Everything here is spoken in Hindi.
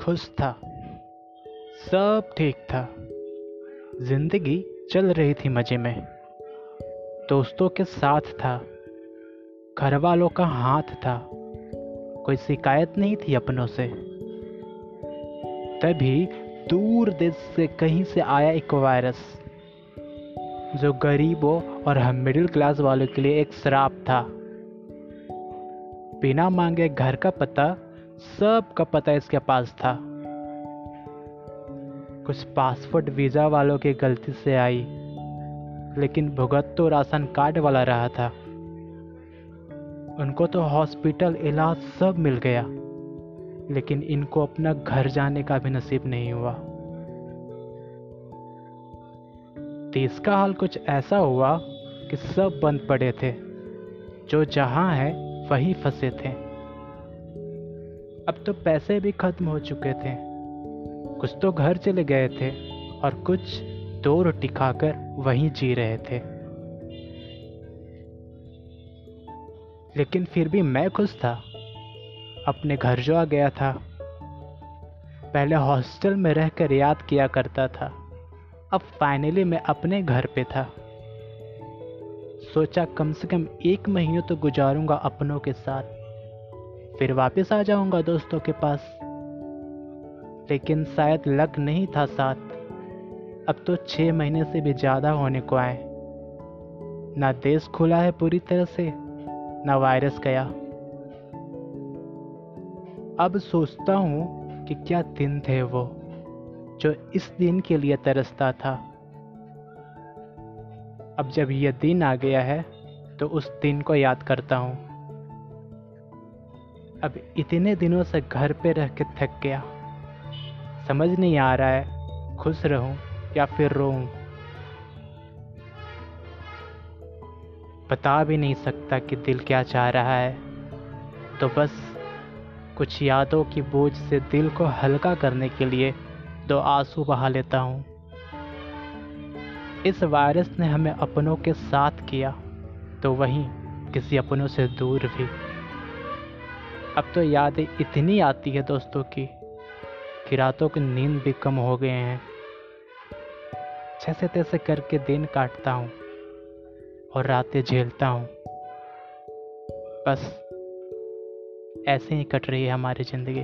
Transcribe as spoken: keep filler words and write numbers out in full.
खुश था। सब ठीक था। जिंदगी चल रही थी मजे में। दोस्तों के साथ था। घर वालों का हाथ था। कोई शिकायत नहीं थी अपनों से। तभी दूर देश से कहीं से आया एक वायरस, जो गरीबों और हम मिडिल क्लास वालों के लिए एक श्राप था। बिना मांगे घर का पता, सब का पता इसके पास था। कुछ पासपोर्ट वीज़ा वालों की गलती से आई, लेकिन भुगत तो राशन कार्ड वाला रहा था। उनको तो हॉस्पिटल इलाज सब मिल गया, लेकिन इनको अपना घर जाने का भी नसीब नहीं हुआ। देश का हाल कुछ ऐसा हुआ कि सब बंद पड़े थे। जो जहां है वहीं फंसे थे। अब तो पैसे भी खत्म हो चुके थे। कुछ तो घर चले गए थे और कुछ दो रोटी खाकर वहीं जी रहे थे। लेकिन फिर भी मैं खुश था। अपने घर जो आ गया था। पहले हॉस्टल में रहकर याद किया करता था, अब फाइनली मैं अपने घर पे था। सोचा कम से कम एक महीने तो गुजारूंगा अपनों के साथ, फिर वापस आ जाऊंगा दोस्तों के पास। लेकिन शायद लक नहीं था साथ। अब तो छह महीने से भी ज्यादा होने को आए। ना देश खुला है पूरी तरह से, ना वायरस गया। अब सोचता हूँ कि क्या दिन थे वो, जो इस दिन के लिए तरसता था। अब जब यह दिन आ गया है तो उस दिन को याद करता हूँ। अब इतने दिनों से घर पे रह के थक गया। समझ नहीं आ रहा है खुश रहूं या फिर रोऊं। बता भी नहीं सकता कि दिल क्या चाह रहा है। तो बस कुछ यादों की बोझ से दिल को हल्का करने के लिए दो आंसू बहा लेता हूँ। इस वायरस ने हमें अपनों के साथ किया, तो वहीं किसी अपनों से दूर भी। अब तो यादें इतनी आती है दोस्तों की कि रातों की नींद भी कम हो गए हैं। जैसे तैसे करके दिन काटता हूँ और रातें झेलता हूँ। बस ऐसे ही कट रही है हमारी ज़िंदगी।